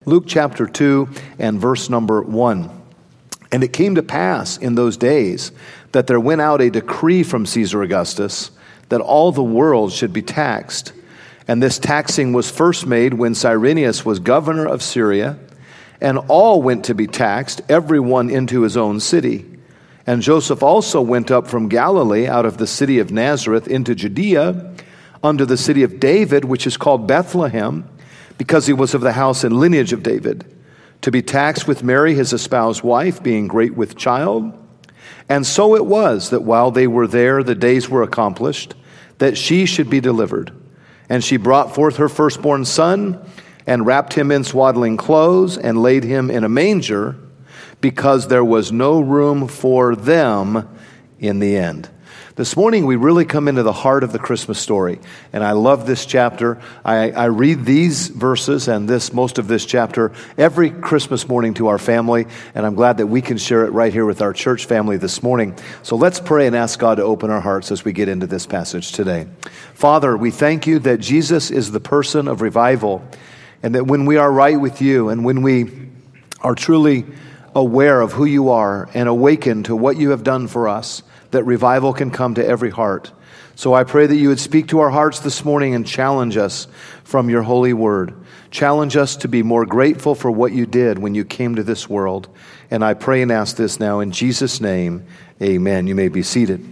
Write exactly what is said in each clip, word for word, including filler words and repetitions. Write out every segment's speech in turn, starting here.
Luke chapter two and verse number one. And it came to pass in those days that there went out a decree from Caesar Augustus that all the world should be taxed. And this taxing was first made when Cyrenius was governor of Syria, and all went to be taxed, every one into his own city. And Joseph also went up from Galilee out of the city of Nazareth into Judea, unto the city of David, which is called Bethlehem, because he was of the house and lineage of David, to be taxed with Mary his espoused wife, being great with child. And so it was that while they were there, the days were accomplished, that she should be delivered. And she brought forth her firstborn son, and wrapped him in swaddling clothes, and laid him in a manger, because there was no room for them in the inn. This morning, we really come into the heart of the Christmas story, and I love this chapter. I, I read these verses and this most of this chapter every Christmas morning to our family, and I'm glad that we can share it right here with our church family this morning. So let's pray and ask God to open our hearts as we get into this passage today. Father, we thank you that Jesus is the person of revival, and that when we are right with you, and when we are truly aware of who you are and awakened to what you have done for us, that revival can come to every heart. So I pray that you would speak to our hearts this morning and challenge us from your holy word. Challenge us to be more grateful for what you did when you came to this world. And I pray and ask this now in Jesus' name, amen. You may be seated.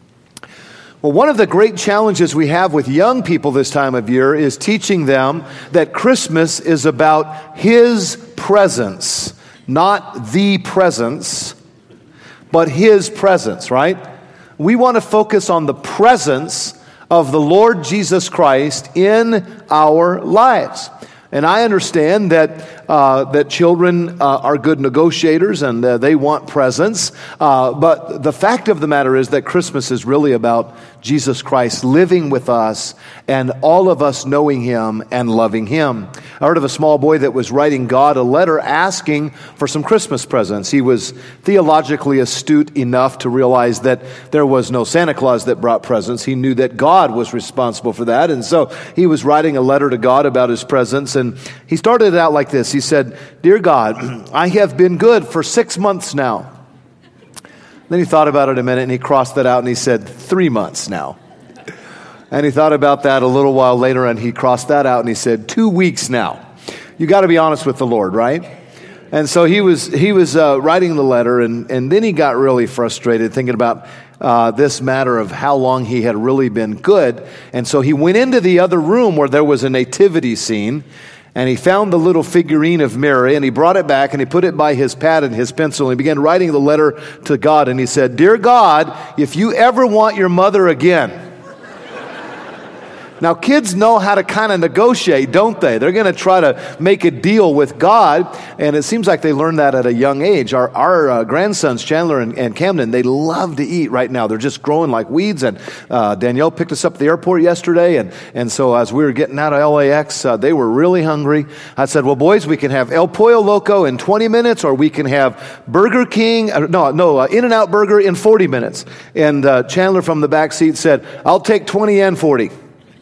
Well, one of the great challenges we have with young people this time of year is teaching them that Christmas is about his presence, not the presence, but his presence, right? We want to focus on the presence of the Lord Jesus Christ in our lives. And I understand that uh, that children uh, are good negotiators and uh, they want presents. Uh, but the fact of the matter is that Christmas is really about Jesus Christ living with us and all of us knowing him and loving him. I heard of a small boy that was writing God a letter asking for some Christmas presents. He was theologically astute enough to realize that there was no Santa Claus that brought presents. He knew that God was responsible for that. And so he was writing a letter to God about his presents. And he started it out like this. He said, "Dear God, I have been good for six months now." Then he thought about it a minute and he crossed that out and he said, three months now. And he thought about that a little while later and he crossed that out and he said, two weeks now. You got to be honest with the Lord, right? And so he was he was uh, writing the letter and, and then he got really frustrated thinking about uh, this matter of how long he had really been good. And so he went into the other room where there was a nativity scene. And he found the little figurine of Mary, and he brought it back, and he put it by his pad and his pencil, and he began writing the letter to God, and he said, "Dear God, if you ever want your mother again." Now, kids know how to kind of negotiate, don't they? They're going to try to make a deal with God, and it seems like they learned that at a young age. Our, our uh, grandsons, Chandler and, and Camden, they love to eat right now. They're just growing like weeds, and uh, Danielle picked us up at the airport yesterday, and, and so as we were getting out of L A X, uh, they were really hungry. I said, well, boys, we can have El Pollo Loco in twenty minutes, or we can have Burger King, uh, no, no, uh, In-N-Out Burger in forty minutes. And uh, Chandler from the back seat said, I'll take twenty and forty.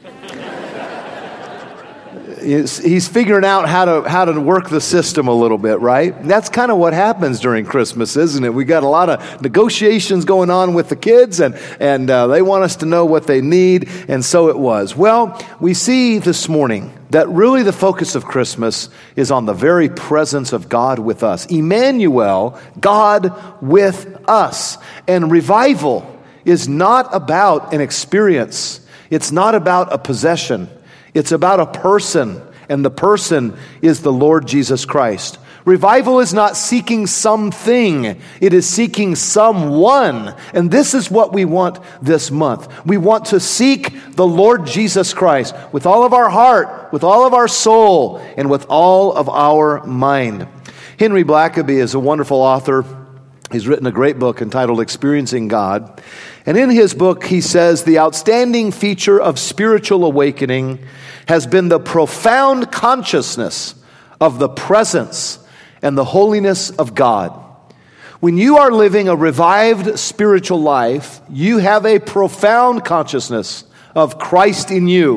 He's figuring out how to how to work the system a little bit, right? That's kind of what happens during Christmas, isn't it? We got a lot of negotiations going on with the kids, and and uh, they want us to know what they need, and so it was. Well, we see this morning that really the focus of Christmas is on the very presence of God with us. Emmanuel, God with us. And revival is not about an experience. It's not about a possession. It's about a person, and the person is the Lord Jesus Christ. Revival is not seeking something. It is seeking someone. And this is what we want this month. We want to seek the Lord Jesus Christ with all of our heart, with all of our soul, and with all of our mind. Henry Blackaby is a wonderful author. He's written a great book entitled Experiencing God. And in his book, he says, the outstanding feature of spiritual awakening has been the profound consciousness of the presence and the holiness of God. When you are living a revived spiritual life, you have a profound consciousness of Christ in you,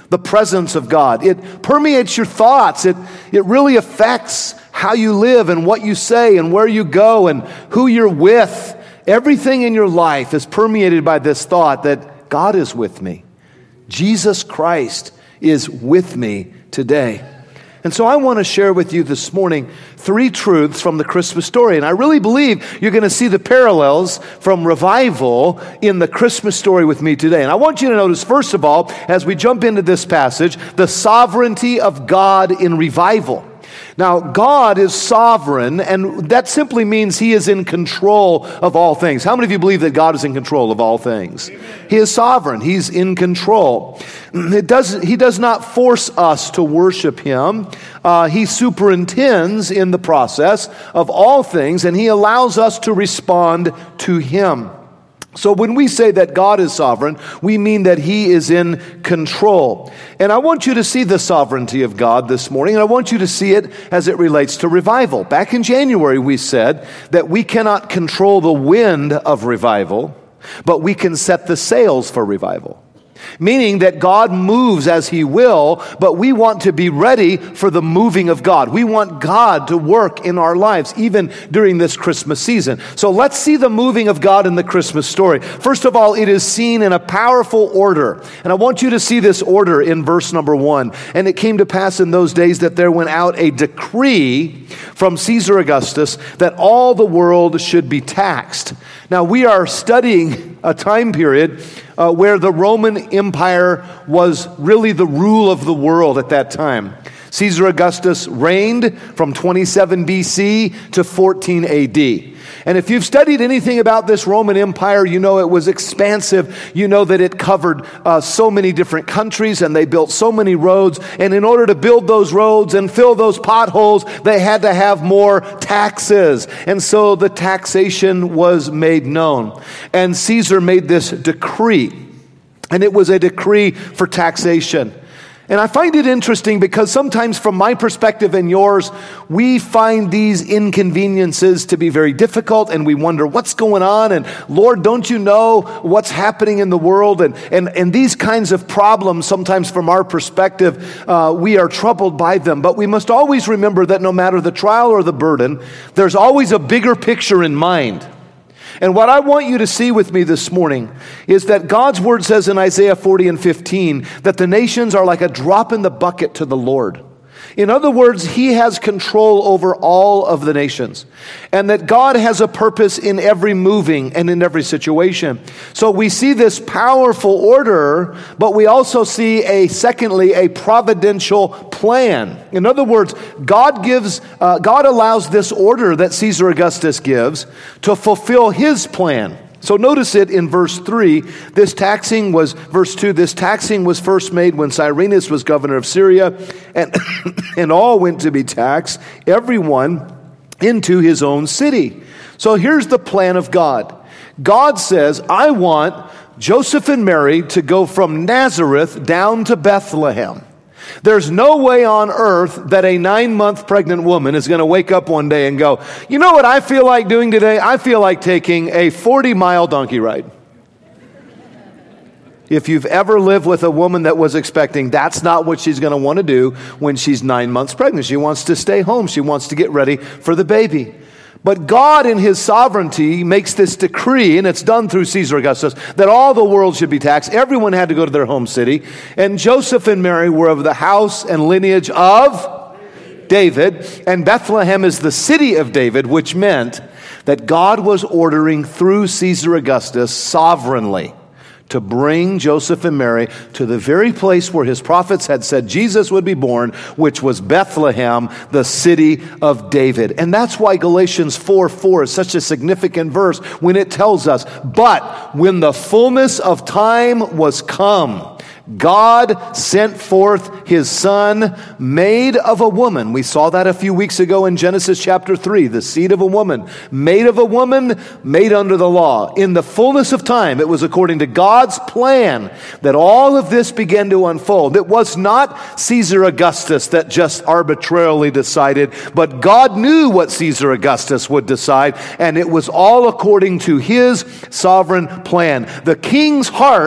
the presence of God. It permeates your thoughts. It, it really affects how you live and what you say and where you go and who you're with. Everything in your life is permeated by this thought that God is with me. Jesus Christ is with me today. And so I want to share with you this morning three truths from the Christmas story. And I really believe you're going to see the parallels from revival in the Christmas story with me today. And I want you to notice, first of all, as we jump into this passage, the sovereignty of God in revival. Now, God is sovereign, and that simply means He is in control of all things. How many of you believe that God is in control of all things? He is sovereign. He's in control. It does, he does not force us to worship Him. Uh, he superintends in the process of all things, and He allows us to respond to Him. So when we say that God is sovereign, we mean that He is in control. And I want you to see the sovereignty of God this morning, and I want you to see it as it relates to revival. Back in January, we said that we cannot control the wind of revival, but we can set the sails for revival. Meaning that God moves as He will, but we want to be ready for the moving of God. We want God to work in our lives, even during this Christmas season. So let's see the moving of God in the Christmas story. First of all, it is seen in a powerful order. And I want you to see this order in verse number one. And it came to pass in those days that there went out a decree from Caesar Augustus that all the world should be taxed. Now, we are studying a time period uh, where the Roman Empire was really the rule of the world at that time. Caesar Augustus reigned from twenty-seven B C to fourteen A D. And if you've studied anything about this Roman Empire, you know it was expansive. You know that it covered uh, so many different countries, and they built so many roads. And in order to build those roads and fill those potholes, they had to have more taxes. And so the taxation was made known. And Caesar made this decree. And it was a decree for taxation. And I find it interesting because sometimes from my perspective and yours, we find these inconveniences to be very difficult, and we wonder what's going on, and Lord, don't you know what's happening in the world? And and, and these kinds of problems, sometimes from our perspective, uh, we are troubled by them. But we must always remember that no matter the trial or the burden, there's always a bigger picture in mind. And what I want you to see with me this morning is that God's word says in Isaiah forty and fifteen that the nations are like a drop in the bucket to the Lord. In other words, He has control over all of the nations, and that God has a purpose in every moving and in every situation. So we see this powerful order, but we also see a, secondly, a providential plan. In other words, God gives, uh, God allows this order that Caesar Augustus gives to fulfill His plan. So notice it in verse three. This taxing was, verse two, this taxing was first made when Cyrenius was governor of Syria, and, and all went to be taxed, everyone into his own city. So here's the plan of God. God says, I want Joseph and Mary to go from Nazareth down to Bethlehem. There's no way on earth that a nine-month pregnant woman is going to wake up one day and go, you know what I feel like doing today? I feel like taking a forty-mile donkey ride. If you've ever lived with a woman that was expecting, that's not what she's going to want to do when she's nine months pregnant. She wants to stay home. She wants to get ready for the baby. But God in His sovereignty makes this decree, and it's done through Caesar Augustus, that all the world should be taxed. Everyone had to go to their home city. And Joseph and Mary were of the house and lineage of David. And Bethlehem is the city of David, which meant that God was ordering through Caesar Augustus sovereignly to bring Joseph and Mary to the very place where His prophets had said Jesus would be born, which was Bethlehem, the city of David. And that's why Galatians four four is such a significant verse when it tells us, but when the fullness of time was come, God sent forth His Son, made of a woman. We saw that a few weeks ago in Genesis chapter three, the seed of a woman. Made of a woman, made under the law. In the fullness of time, it was according to God's plan that all of this began to unfold. It was not Caesar Augustus that just arbitrarily decided, but God knew what Caesar Augustus would decide, and it was all according to His sovereign plan. The king's heart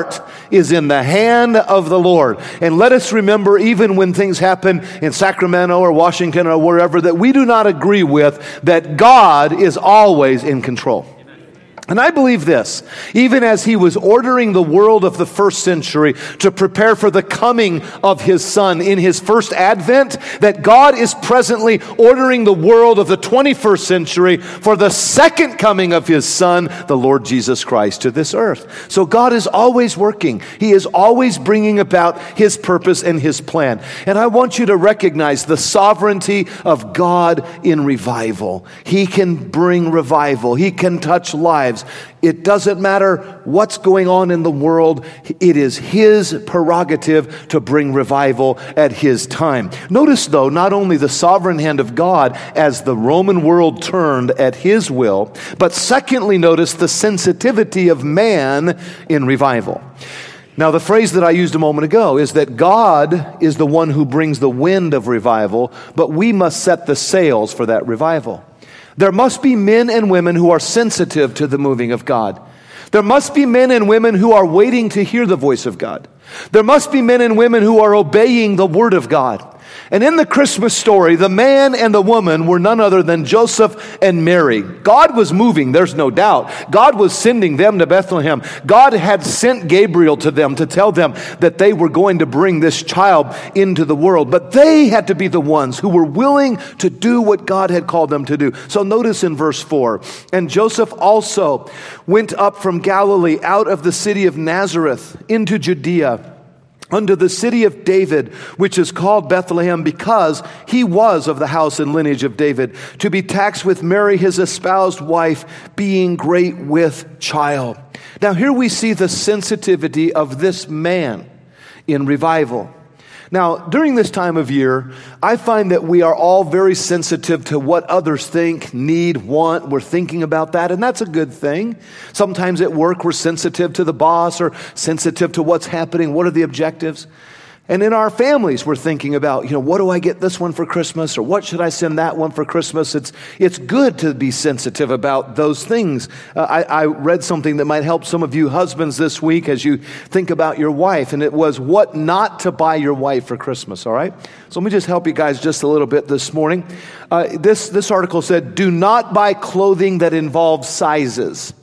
is in the hand of the Lord. And let us remember, even when things happen in Sacramento or Washington or wherever that we do not agree with, that God is always in control. And I believe this, even as he was ordering the world of the first century to prepare for the coming of his son in his first advent, that God is presently ordering the world of the twenty-first century for the second coming of his son, the Lord Jesus Christ, to this earth. So God is always working. He is always bringing about his purpose and his plan. And I want you to recognize the sovereignty of God in revival. He can bring revival. He can touch lives. It doesn't matter what's going on in the world. It is his prerogative to bring revival at his time. Notice, though, not only the sovereign hand of God as the Roman world turned at his will, but secondly, notice the sensitivity of man in revival. Now, the phrase that I used a moment ago is that God is the one who brings the wind of revival, but we must set the sails for that revival. There must be men and women who are sensitive to the moving of God. There must be men and women who are waiting to hear the voice of God. There must be men and women who are obeying the word of God. And in the Christmas story, the man and the woman were none other than Joseph and Mary. God was moving, there's no doubt. God was sending them to Bethlehem. God had sent Gabriel to them to tell them that they were going to bring this child into the world. But they had to be the ones who were willing to do what God had called them to do. So notice in verse four, and Joseph also went up from Galilee out of the city of Nazareth into Judea, unto the city of David, which is called Bethlehem, because he was of the house and lineage of David, to be taxed with Mary, his espoused wife, being great with child. Now here we see the sensitivity of this man in revival. Now, during this time of year, I find that we are all very sensitive to what others think, need, want. We're thinking about that, and that's a good thing. Sometimes at work, we're sensitive to the boss or sensitive to what's happening. What are the objectives? And in our families, we're thinking about, you know, what do I get this one for Christmas? Or what should I send that one for Christmas? It's it's good to be sensitive about those things. Uh, I, I read something that might help some of you husbands this week as you think about your wife. And it was what not to buy your wife for Christmas, all right? So let me just help you guys just a little bit this morning. Uh, this, this article said, do not buy clothing that involves sizes.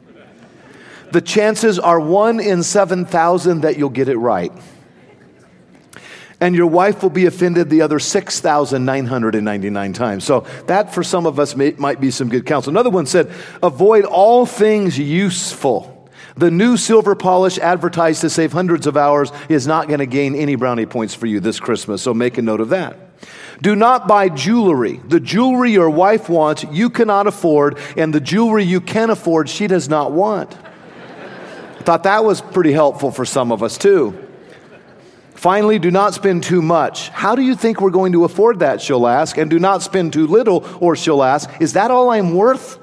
The chances are one in seven thousand that you'll get it right. And your wife will be offended the other six thousand nine hundred ninety-nine times. So that for some of us may, might be some good counsel. Another one said, avoid all things useful. The new silver polish advertised to save hundreds of hours is not going to gain any brownie points for you this Christmas. So make a note of that. Do not buy jewelry. The jewelry your wife wants, you cannot afford. And the jewelry you can afford, she does not want. I thought that was pretty helpful for some of us too. Finally, do not spend too much. How do you think we're going to afford that, she'll ask. And do not spend too little, or she'll ask, is that all I'm worth?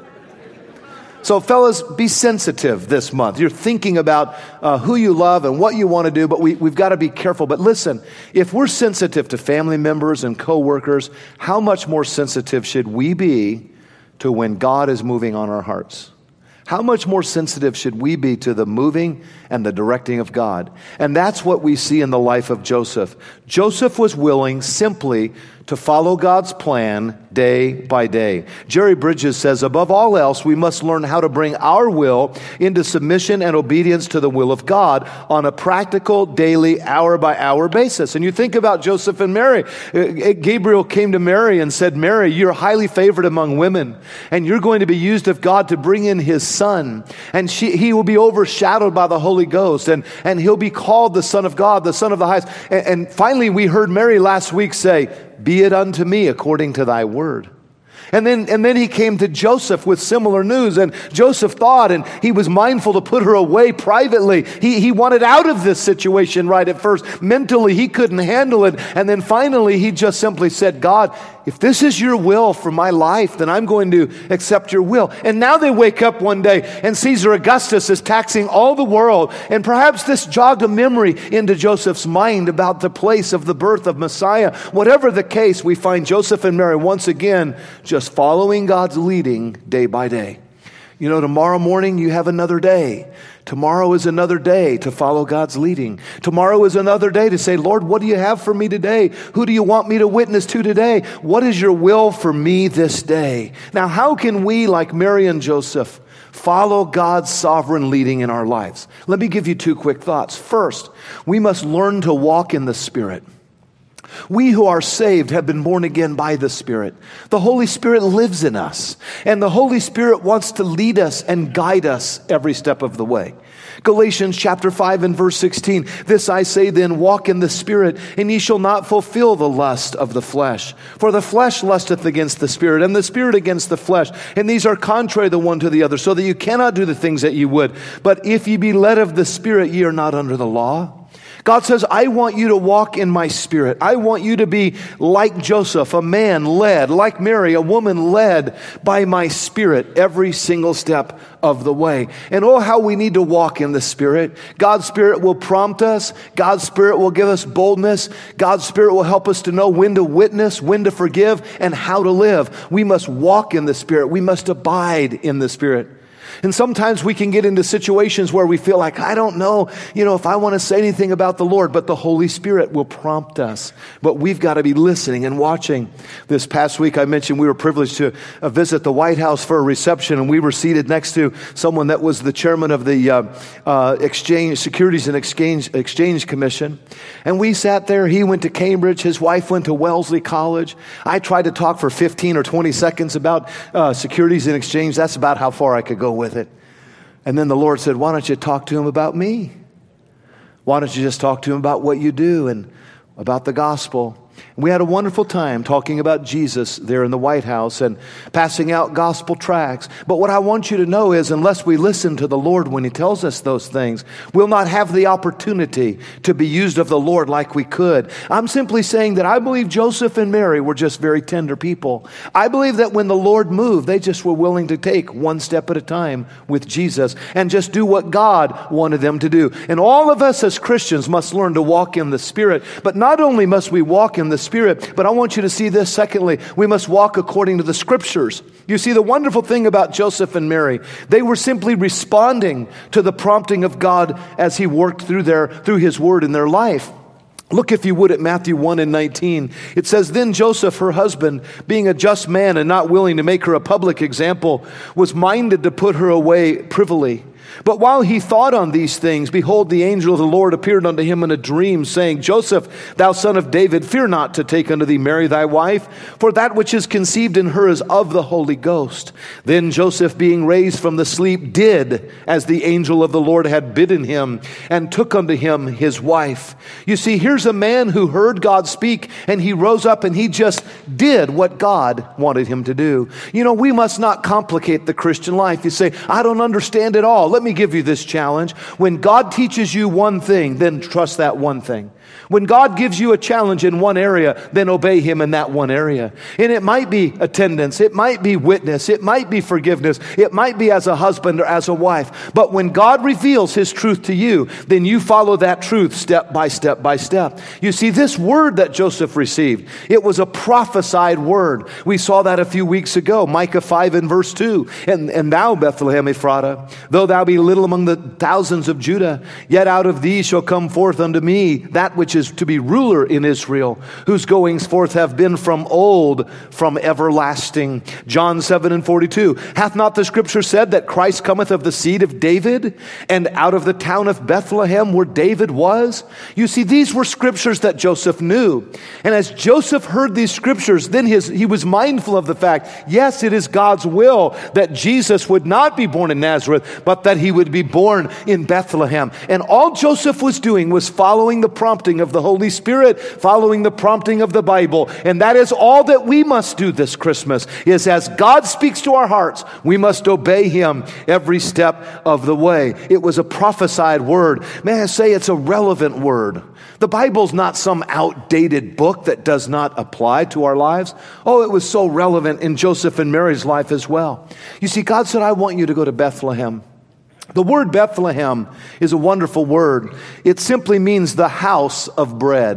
So fellas, be sensitive this month. You're thinking about uh, who you love and what you want to do, but we, we've got to be careful. But listen, if we're sensitive to family members and coworkers, how much more sensitive should we be to when God is moving on our hearts? How much more sensitive should we be to the moving and the directing of God? And that's what we see in the life of Joseph. Joseph was willing simply to follow God's plan day by day. Jerry Bridges says, above all else, we must learn how to bring our will into submission and obedience to the will of God on a practical, daily, hour-by-hour basis. And you think about Joseph and Mary. Gabriel came to Mary and said, Mary, you're highly favored among women, and you're going to be used of God to bring in his son. And she, he will be overshadowed by the Holy Ghost, and, and he'll be called the Son of God, the Son of the Highest. And, and finally, we heard Mary last week say, be it unto me according to thy word. And then, and then he came to Joseph with similar news, and Joseph thought, and he was mindful to put her away privately. He, he wanted out of this situation right at first. Mentally, he couldn't handle it. And then finally, he just simply said, God, if this is your will for my life, then I'm going to accept your will. And now they wake up one day, and Caesar Augustus is taxing all the world. And perhaps this jogged a memory into Joseph's mind about the place of the birth of Messiah. Whatever the case, we find Joseph and Mary once again just following God's leading day by day. You know, tomorrow morning you have another day. Tomorrow is another day to follow God's leading. Tomorrow is another day to say, Lord, what do you have for me today? Who do you want me to witness to today? What is your will for me this day? Now, how can we, like Mary and Joseph, follow God's sovereign leading in our lives? Let me give you two quick thoughts. First, we must learn to walk in the Spirit. We who are saved have been born again by the Spirit. The Holy Spirit lives in us, and the Holy Spirit wants to lead us and guide us every step of the way. Galatians chapter five and verse sixteen, this I say then, walk in the Spirit, and ye shall not fulfill the lust of the flesh. For the flesh lusteth against the Spirit, and the Spirit against the flesh, and these are contrary the one to the other, so that you cannot do the things that ye would. But if ye be led of the Spirit, ye are not under the law. God says, I want you to walk in my Spirit. I want you to be like Joseph, a man led, like Mary, a woman led by my Spirit every single step of the way. And oh, how we need to walk in the Spirit. God's Spirit will prompt us. God's Spirit will give us boldness. God's Spirit will help us to know when to witness, when to forgive, and how to live. We must walk in the Spirit. We must abide in the Spirit. And sometimes we can get into situations where we feel like, I don't know, you know, if I want to say anything about the Lord, but the Holy Spirit will prompt us. But we've got to be listening and watching. This past week, I mentioned we were privileged to uh, visit the White House for a reception, and we were seated next to someone that was the chairman of the uh, uh, Exchange Securities and Exchange Exchange Commission. And we sat there. He went to Cambridge. His wife went to Wellesley College. I tried to talk for fifteen or twenty seconds about uh, Securities and Exchange. That's about how far I could go with it. And then the Lord said, why don't you talk to him about me? Why don't you just talk to him about what you do and about the gospel? We had a wonderful time talking about Jesus there in the White House and passing out gospel tracts. But what I want you to know is, unless we listen to the Lord when he tells us those things, we'll not have the opportunity to be used of the Lord like we could. I'm simply saying that I believe Joseph and Mary were just very tender people. I believe that when the Lord moved, they just were willing to take one step at a time with Jesus and just do what God wanted them to do. And all of us as Christians must learn to walk in the Spirit. But not only must we walk in the Spirit, but I want you to see this. Secondly, we must walk according to the Scriptures. You see, the wonderful thing about Joseph and Mary, they were simply responding to the prompting of God as he worked through their through his word in their life. Look, if you would, at Matthew one and nineteen. It says, then Joseph, her husband, being a just man and not willing to make her a public example, was minded to put her away privily. But while he thought on these things, behold, the angel of the Lord appeared unto him in a dream, saying, Joseph, thou son of David, fear not to take unto thee Mary thy wife, for that which is conceived in her is of the Holy Ghost. Then Joseph, being raised from the sleep, did as the angel of the Lord had bidden him, and took unto him his wife. You see, here's a man who heard God speak, and he rose up and he just did what God wanted him to do. You know, we must not complicate the Christian life. You say, I don't understand it all. Let me give you this challenge. When God teaches you one thing, then trust that one thing. When God gives you a challenge in one area, then obey him in that one area. And it might be attendance, it might be witness, it might be forgiveness, it might be as a husband or as a wife. But when God reveals his truth to you, then you follow that truth step by step by step. You see, this word that Joseph received, it was a prophesied word. We saw that a few weeks ago, Micah five and verse two. And, and thou, Bethlehem Ephratah, though thou be little among the thousands of Judah, yet out of thee shall come forth unto me that which is to be ruler in Israel, whose goings forth have been from old, from everlasting. John seven and forty-two. Hath not the scripture said that Christ cometh of the seed of David, and out of the town of Bethlehem where David was? You see, these were scriptures that Joseph knew. And as Joseph heard these scriptures, then his, he was mindful of the fact, yes, it is God's will that Jesus would not be born in Nazareth, but that he would be born in Bethlehem. And all Joseph was doing was following the prompting of the Holy Spirit, following the prompting of the Bible. And that is all that we must do this Christmas, is as God speaks to our hearts, we must obey him every step of the way. It was a prophesied word. May I say it's a relevant word. The Bible's not some outdated book that does not apply to our lives. Oh, it was so relevant in Joseph and Mary's life as well. You see, God said, I want you to go to Bethlehem. The word Bethlehem is a wonderful word. It simply means the house of bread.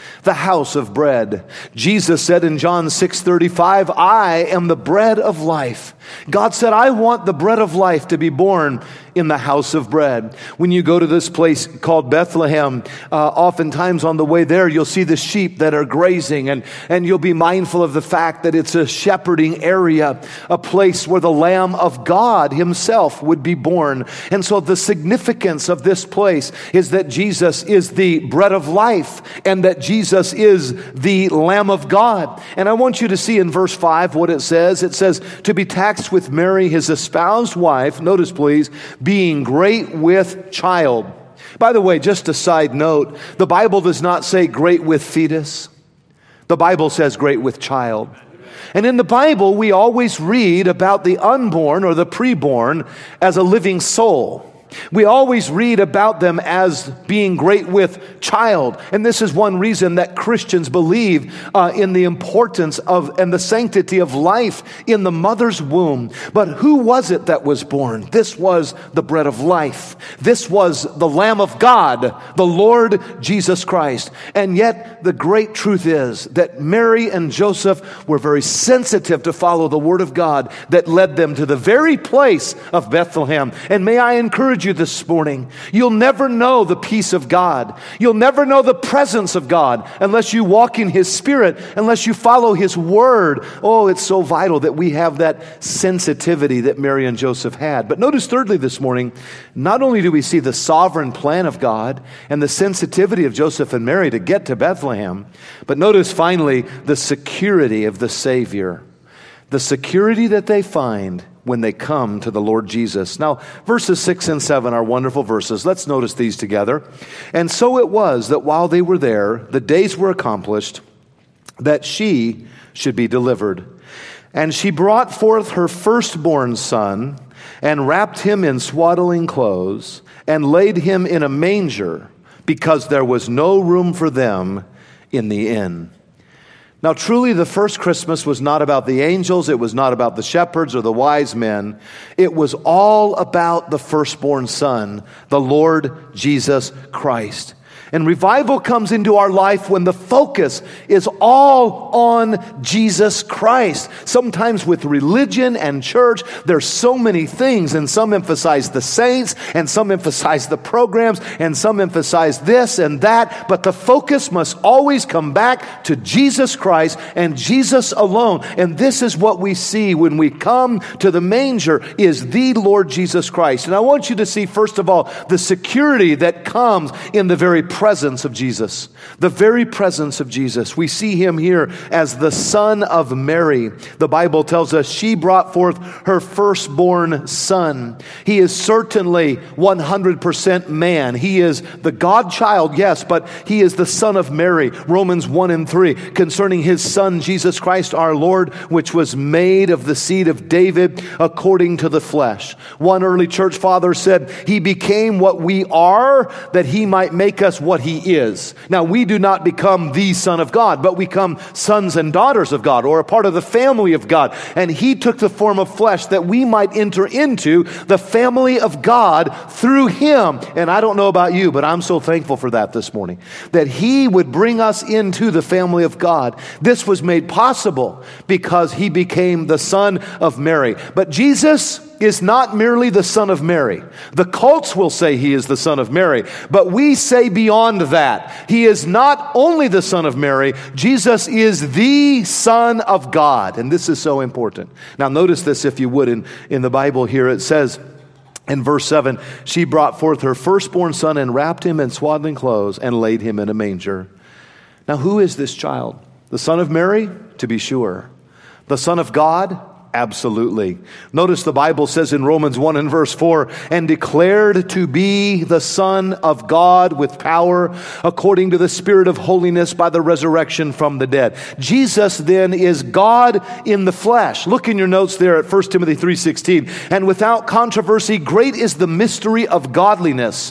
the house of bread. Jesus said in John six thirty-five, I am the bread of life. God said, I want the bread of life to be born in the house of bread. When you go to this place called Bethlehem, uh, oftentimes on the way there, you'll see the sheep that are grazing, and, and you'll be mindful of the fact that it's a shepherding area, a place where the Lamb of God himself would be born. And so the significance of this place is that Jesus is the bread of life, and that Jesus is the Lamb of God. And I want you to see in verse five what it says. It says, to be taxed with Mary, his espoused wife, notice please, being great with child. By the way, just a side note, the Bible does not say great with fetus. The Bible says great with child. And in the Bible, we always read about the unborn or the preborn as a living soul. We always read about them as being great with child. And this is one reason that Christians believe uh, in the importance of and the sanctity of life in the mother's womb. But who was it that was born? This was the bread of life. This was the Lamb of God, the Lord Jesus Christ. And yet the great truth is that Mary and Joseph were very sensitive to follow the word of God that led them to the very place of Bethlehem. And may I encourage you this morning, you'll never know the peace of God. You'll never know the presence of God unless you walk in His Spirit, unless you follow His Word. Oh, it's so vital that we have that sensitivity that Mary and Joseph had. But notice thirdly this morning, not only do we see the sovereign plan of God and the sensitivity of Joseph and Mary to get to Bethlehem, but notice finally the security of the Savior. The security that they find when they come to the Lord Jesus. Now, verses six and seven are wonderful verses. Let's notice these together. And so it was that while they were there, the days were accomplished that she should be delivered. And she brought forth her firstborn son and wrapped him in swaddling clothes and laid him in a manger because there was no room for them in the inn. Now, truly, the first Christmas was not about the angels. It was not about the shepherds or the wise men. It was all about the firstborn son, the Lord Jesus Christ. And revival comes into our life when the focus is all on Jesus Christ. Sometimes with religion and church, there's so many things, and some emphasize the saints, and some emphasize the programs, and some emphasize this and that, but the focus must always come back to Jesus Christ and Jesus alone. And this is what we see when we come to the manger, is the Lord Jesus Christ. And I want you to see, first of all, the security that comes in the very presence of Jesus. The very presence of Jesus. We see him here as the Son of Mary. The Bible tells us she brought forth her firstborn son. He is certainly one hundred percent man. He is the God child, yes, but he is the Son of Mary. Romans one and three, concerning his Son, Jesus Christ our Lord, which was made of the seed of David according to the flesh. One early church father said, he became what we are, that he might make us what he is. Now, we do not become the Son of God, but we become sons and daughters of God, or a part of the family of God. And he took the form of flesh that we might enter into the family of God through him. And I don't know about you, but I'm so thankful for that this morning, that he would bring us into the family of God. This was made possible because he became the Son of Mary. But Jesus is not merely the Son of Mary. The cults will say he is the Son of Mary, but we say beyond that. He is not only the Son of Mary, Jesus is the Son of God. And this is so important. Now notice this, if you would, in, in the Bible here. It says in verse seven, she brought forth her firstborn son and wrapped him in swaddling clothes and laid him in a manger. Now who is this child? The Son of Mary? To be sure. The Son of God? Absolutely. Notice the Bible says in Romans one and verse four, and declared to be the Son of God with power according to the Spirit of holiness by the resurrection from the dead. Jesus then is God in the flesh. Look in your notes there at First Timothy three sixteen. And without controversy, great is the mystery of godliness.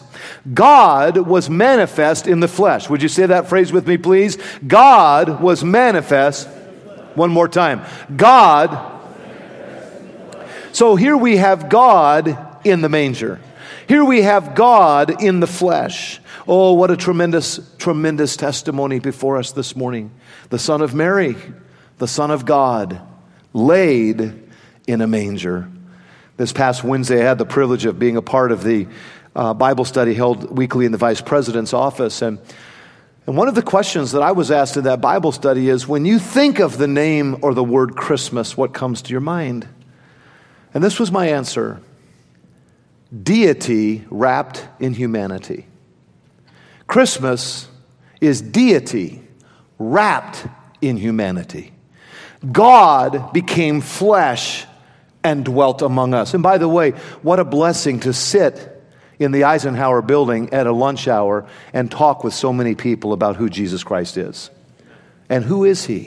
God was manifest in the flesh. Would you say that phrase with me, please? God was manifest. One more time. God. So here we have God in the manger. Here we have God in the flesh. Oh, what a tremendous, tremendous testimony before us this morning. The Son of Mary, the Son of God, laid in a manger. This past Wednesday, I had the privilege of being a part of the uh, Bible study held weekly in the Vice President's office. And, and one of the questions that I was asked in that Bible study is, when you think of the name or the word Christmas, what comes to your mind? And this was my answer: deity wrapped in humanity. Christmas is deity wrapped in humanity. God became flesh and dwelt among us. And by the way, what a blessing to sit in the Eisenhower building at a lunch hour and talk with so many people about who Jesus Christ is. And who is he?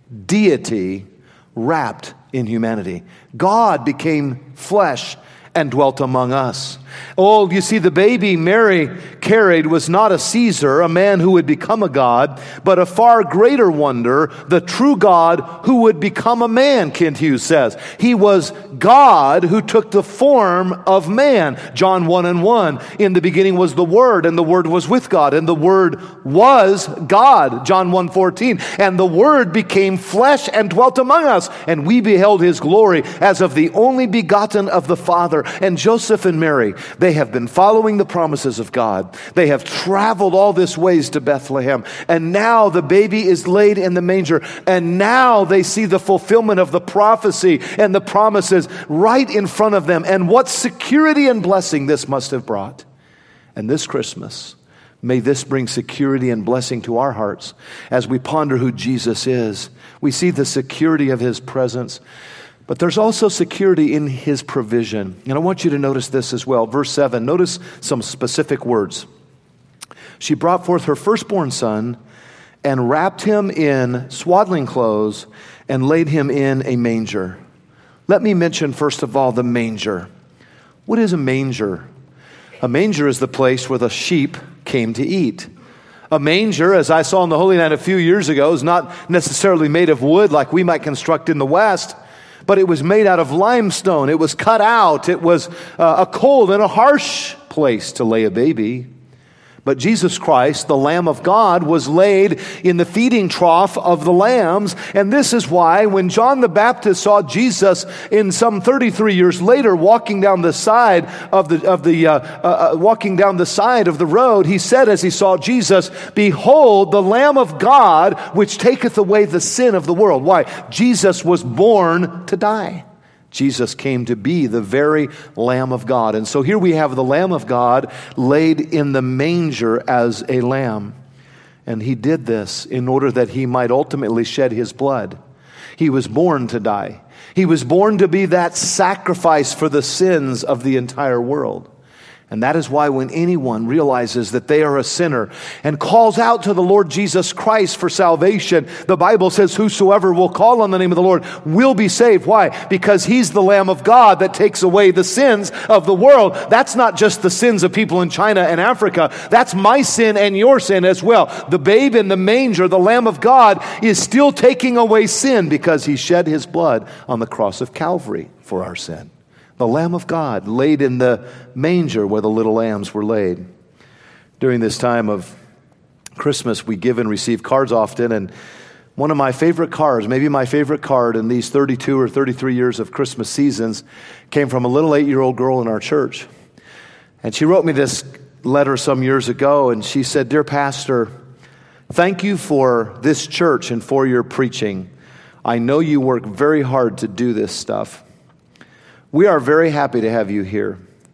Deity wrapped in humanity. God became flesh and dwelt among us. Oh, you see, the baby Mary carried was not a Caesar, a man who would become a god, but a far greater wonder, the true God who would become a man, Kent Hughes says. He was God who took the form of man. John one and one, in the beginning was the Word, and the Word was with God, and the Word was God. John one fourteen, and the Word became flesh and dwelt among us, and we beheld his glory as of the only begotten of the Father. And Joseph and Mary, they have been following the promises of God. They have traveled all this ways to Bethlehem. And now the baby is laid in the manger. And now they see the fulfillment of the prophecy and the promises right in front of them. And what security and blessing this must have brought. And this Christmas, may this bring security and blessing to our hearts as we ponder who Jesus is. We see the security of his presence. But there's also security in his provision. And I want you to notice this as well. Verse seven, notice some specific words. She brought forth her firstborn son and wrapped him in swaddling clothes and laid him in a manger. Let me mention first of all the manger. What is a manger? A manger is the place where the sheep came to eat. A manger, as I saw in the Holy Land a few years ago, is not necessarily made of wood like we might construct in the West, but it was made out of limestone. It was cut out. It was uh, a cold and a harsh place to lay a baby. But Jesus Christ, the Lamb of God, was laid in the feeding trough of the lambs. And this is why when John the Baptist saw Jesus in some thirty-three years later walking down the side of the of the uh, uh, walking down the side of the road, he said as he saw Jesus, "Behold, the Lamb of God, which taketh away the sin of the world." Why? Jesus was born to die. Jesus came to be the very Lamb of God. And so here we have the Lamb of God laid in the manger as a lamb. And he did this in order that he might ultimately shed his blood. He was born to die. He was born to be that sacrifice for the sins of the entire world. And that is why when anyone realizes that they are a sinner and calls out to the Lord Jesus Christ for salvation, the Bible says whosoever will call on the name of the Lord will be saved. Why? Because he's the Lamb of God that takes away the sins of the world. That's not just the sins of people in China and Africa. That's my sin and your sin as well. The babe in the manger, the Lamb of God, is still taking away sin because he shed his blood on the cross of Calvary for our sin. The Lamb of God laid in the manger where the little lambs were laid. During this time of Christmas, we give and receive cards often, and one of my favorite cards, maybe my favorite card in these thirty-two or thirty-three years of Christmas seasons, came from a little eight-year-old girl in our church. And she wrote me this letter some years ago, and she said, "Dear Pastor, thank you for this church and for your preaching. I know you work very hard to do this stuff. We are very happy to have you here.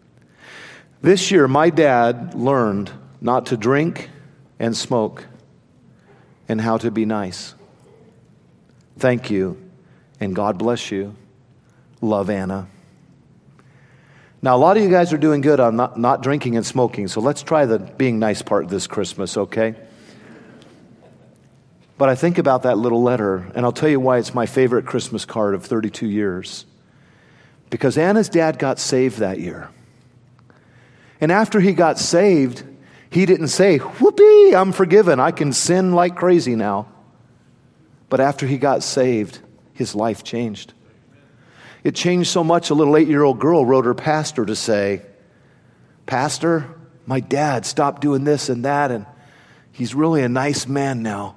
This year, my dad learned not to drink and smoke and how to be nice. Thank you, and God bless you. Love, Anna." Now, a lot of you guys are doing good on not, not drinking and smoking, so let's try the being nice part this Christmas, okay? But I think about that little letter, and I'll tell you why it's my favorite Christmas card of thirty-two years. Because Anna's dad got saved that year. And after he got saved, he didn't say, "Whoopee, I'm forgiven. I can sin like crazy now." But after he got saved, his life changed. It changed so much, a little eight-year-old girl wrote her pastor to say, Pastor, my dad stopped doing this and that, and he's really a nice man now.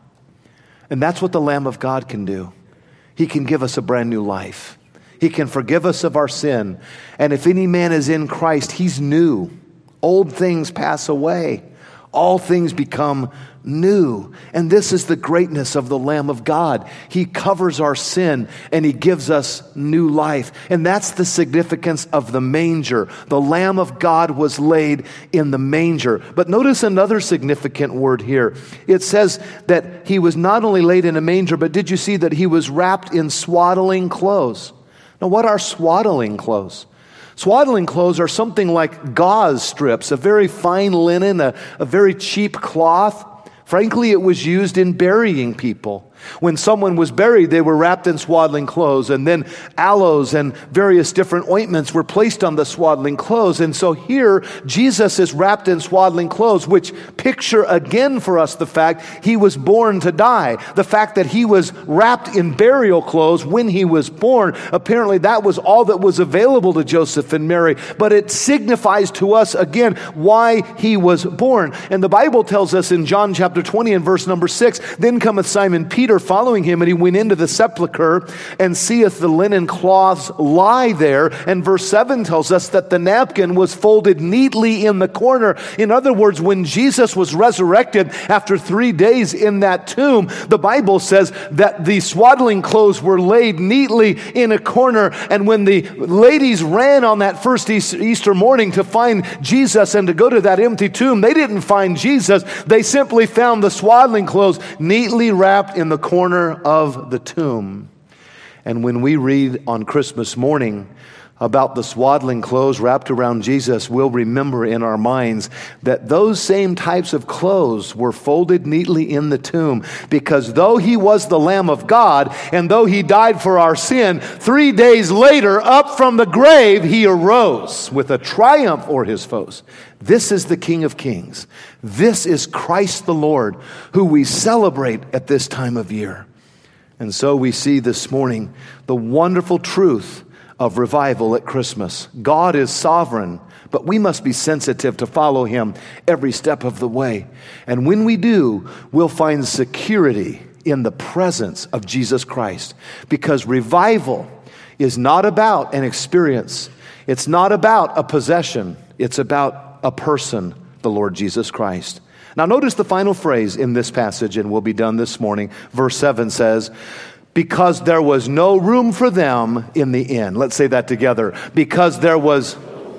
And that's what the Lamb of God can do. He can give us a brand new life. He can forgive us of our sin. And if any man is in Christ, he's new. Old things pass away. All things become new. And this is the greatness of the Lamb of God. He covers our sin and he gives us new life. And that's the significance of the manger. The Lamb of God was laid in the manger. But notice another significant word here. It says that he was not only laid in a manger, but did you see that he was wrapped in swaddling clothes? Now, what are swaddling clothes? Swaddling clothes are something like gauze strips, a very fine linen, a, a very cheap cloth. Frankly, it was used in burying people. When someone was buried, they were wrapped in swaddling clothes, and then aloes and various different ointments were placed on the swaddling clothes. And so here, Jesus is wrapped in swaddling clothes, which picture again for us the fact he was born to die. The fact that he was wrapped in burial clothes when he was born. Apparently, that was all that was available to Joseph and Mary. But it signifies to us again why he was born. And the Bible tells us in John chapter twenty and verse number six, then cometh Simon Peter following him, and he went into the sepulchre and seeth the linen cloths lie there. And verse seven tells us that the napkin was folded neatly in the corner. In other words, when Jesus was resurrected after three days in that tomb, the Bible says that the swaddling clothes were laid neatly in a corner. And when the ladies ran on that first Easter morning to find Jesus and to go to that empty tomb, they didn't find Jesus. They simply found the swaddling clothes neatly wrapped in the corner of the tomb. And when we read on Christmas morning about the swaddling clothes wrapped around Jesus, we'll remember in our minds that those same types of clothes were folded neatly in the tomb, because though he was the Lamb of God and though he died for our sin, three days later, up from the grave, he arose with a triumph o'er his foes. This is the King of Kings. This is Christ the Lord, who we celebrate at this time of year. And so we see this morning the wonderful truth of revival at Christmas. God is sovereign, but we must be sensitive to follow him every step of the way. And when we do, we'll find security in the presence of Jesus Christ. Because revival is not about an experience. It's not about a possession. It's about a person, the Lord Jesus Christ. Now notice the final phrase in this passage, and we'll be done this morning. Verse seven says, because there was no room for them in the inn. Let's say that together. Because there was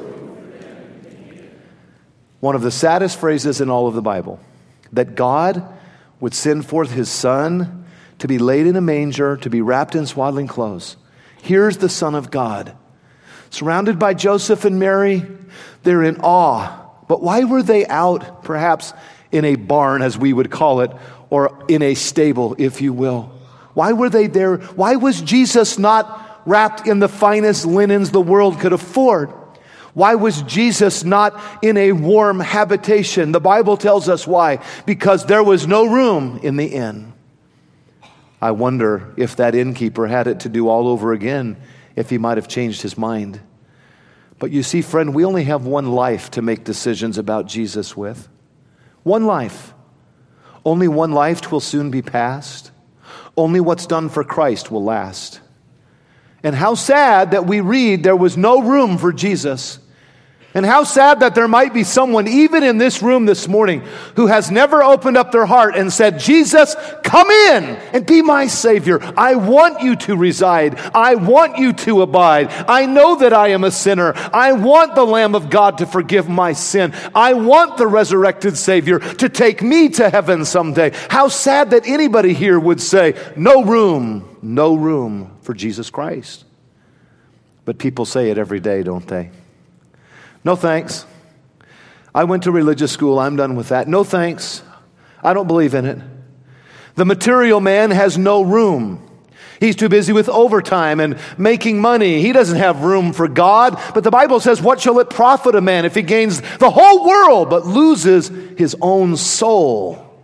one of the saddest phrases in all of the Bible, that God would send forth his Son to be laid in a manger, to be wrapped in swaddling clothes. Here's the Son of God, surrounded by Joseph and Mary. They're in awe. But why were they out, perhaps in a barn, as we would call it, or in a stable, if you will? Why were they there? Why was Jesus not wrapped in the finest linens the world could afford? Why was Jesus not in a warm habitation? The Bible tells us why. Because there was no room in the inn. I wonder if that innkeeper had it to do all over again, if he might have changed his mind. But you see, friend, we only have one life to make decisions about Jesus with. One life. Only one life will soon be past. Only what's done for Christ will last. And how sad that we read there was no room for Jesus. And how sad that there might be someone, even in this room this morning, who has never opened up their heart and said, Jesus, come in and be my Savior. I want you to reside. I want you to abide. I know that I am a sinner. I want the Lamb of God to forgive my sin. I want the resurrected Savior to take me to heaven someday. How sad that anybody here would say, no room, no room for Jesus Christ. But people say it every day, don't they? No thanks. I went to religious school. I'm done with that. No thanks. I don't believe in it. The material man has no room. He's too busy with overtime and making money. He doesn't have room for God. But the Bible says, what shall it profit a man if he gains the whole world but loses his own soul?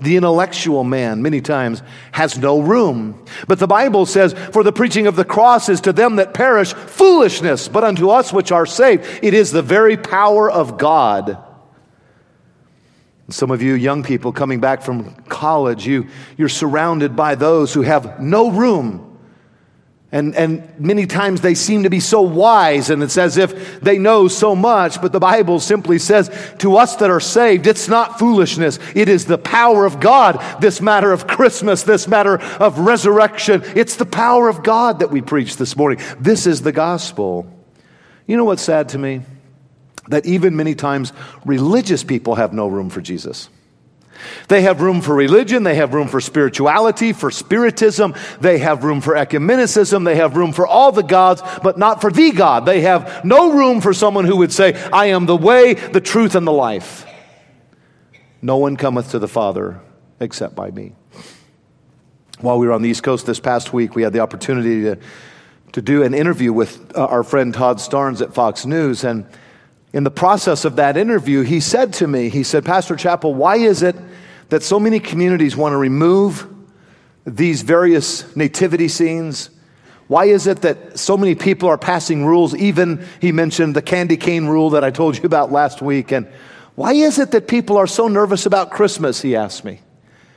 The intellectual man many times has no room. But the Bible says, for the preaching of the cross is to them that perish foolishness, but unto us which are saved, it is the very power of God. Some of you young people coming back from college, you, you're surrounded by those who have no room. And, and many times they seem to be so wise, and it's as if they know so much, but the Bible simply says, to us that are saved, it's not foolishness. It is the power of God. This matter of Christmas, this matter of resurrection, it's the power of God that we preach this morning. This is the gospel. You know what's sad to me? That even many times religious people have no room for Jesus. They have room for religion, they have room for spirituality, for spiritism, they have room for ecumenicism, they have room for all the gods, but not for the God. They have no room for someone who would say, I am the way, the truth, and the life. No one cometh to the Father except by me. While we were on the East Coast this past week, we had the opportunity to, to do an interview with uh, our friend Todd Starnes at Fox News, and in the process of that interview, he said to me, he said, Pastor Chappell, why is it that so many communities want to remove these various nativity scenes? Why is it that so many people are passing rules? Even, he mentioned the candy cane rule that I told you about last week. And why is it that people are so nervous about Christmas, he asked me.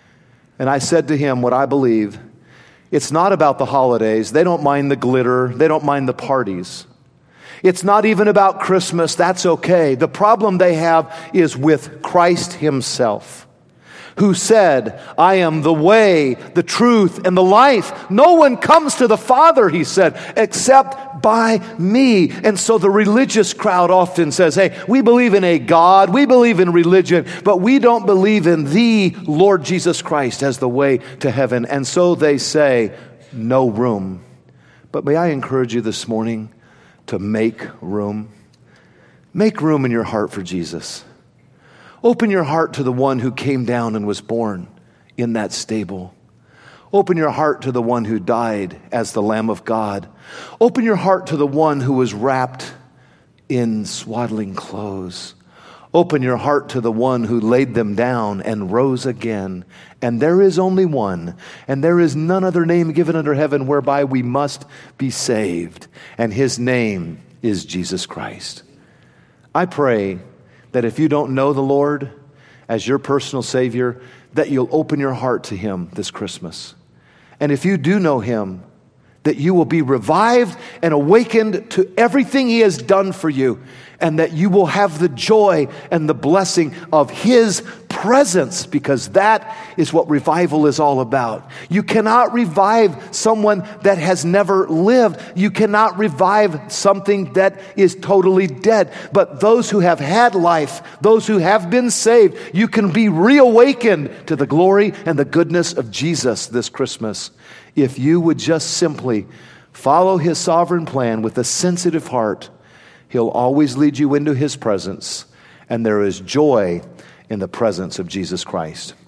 And I said to him what I believe. It's not about the holidays. They don't mind the glitter. They don't mind the parties. It's not even about Christmas. That's okay. The problem they have is with Christ himself, who said, I am the way, the truth, and the life. No one comes to the Father, he said, except by me. And so the religious crowd often says, hey, we believe in a God, we believe in religion, but we don't believe in the Lord Jesus Christ as the way to heaven. And so they say, no room. But may I encourage you this morning to make room. Make room in your heart for Jesus. Open your heart to the one who came down and was born in that stable. Open your heart to the one who died as the Lamb of God. Open your heart to the one who was wrapped in swaddling clothes. Open your heart to the one who laid them down and rose again. And there is only one, and there is none other name given under heaven whereby we must be saved. And his name is Jesus Christ. I pray that if you don't know the Lord as your personal Savior, that you'll open your heart to him this Christmas. And if you do know him, that you will be revived and awakened to everything he has done for you, and that you will have the joy and the blessing of his presence, because that is what revival is all about. You cannot revive someone that has never lived. You cannot revive something that is totally dead. But those who have had life, those who have been saved, you can be reawakened to the glory and the goodness of Jesus this Christmas. If you would just simply follow his sovereign plan with a sensitive heart, he'll always lead you into his presence, and there is joy in the presence of Jesus Christ.